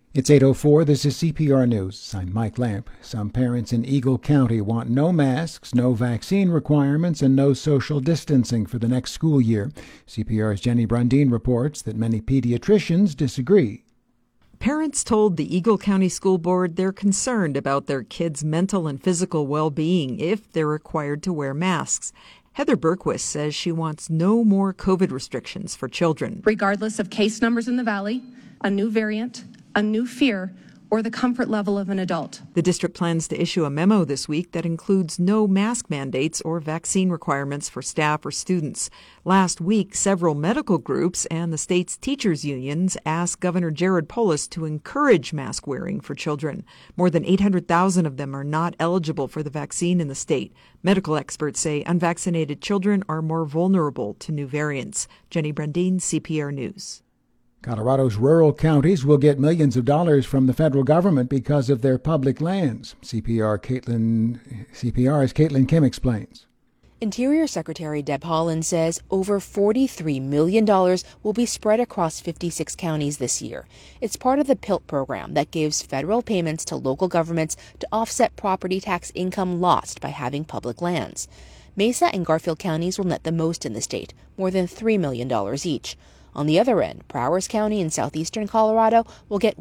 It's 8:04. This is CPR News. I'm Mike Lamp. Some parents in Eagle County want no masks, no vaccine requirements, and no social distancing for the next school year. CPR's Jenny Brundin reports that many pediatricians disagree. Parents told the Eagle County School Board they're concerned about their kids' mental and physical well-being if they're required to wear masks. Heather Berquist says she wants no more COVID restrictions for children. Regardless of case numbers in the valley, a new variant, a new fear, or the comfort level of an adult. The district plans to issue a memo this week that includes no mask mandates or vaccine requirements for staff or students. Last week, several medical groups and the state's teachers' unions asked Governor Jared Polis to encourage mask wearing for children. More than 800,000 of them are not eligible for the vaccine in the state. Medical experts say unvaccinated children are more vulnerable to new variants. Jenny Brundin, CPR News. Colorado's rural counties will get millions of dollars from the federal government because of their public lands. CPR's Caitlin Kim explains. Interior Secretary Deb Haaland says over $43 million will be spread across 56 counties this year. It's part of the PILT program that gives federal payments to local governments to offset property tax income lost by having public lands. Mesa and Garfield counties will net the most in the state, more than $3 million each. On the other end, Prowers County in southeastern Colorado will get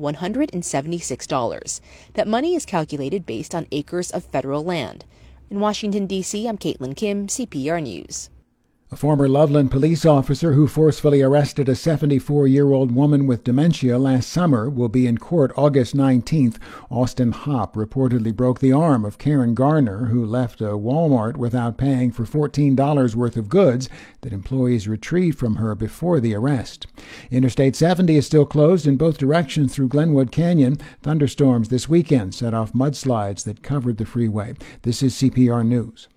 $176. That money is calculated based on acres of federal land. In Washington, D.C., I'm Caitlin Kim, CPR News. A former Loveland police officer who forcefully arrested a 74-year-old woman with dementia last summer will be in court August 19th. Austin Hopp reportedly broke the arm of Karen Garner, who left a Walmart without paying for $14 worth of goods that employees retrieved from her before the arrest. Interstate 70 is still closed in both directions through Glenwood Canyon. Thunderstorms this weekend set off mudslides that covered the freeway. This is CPR News.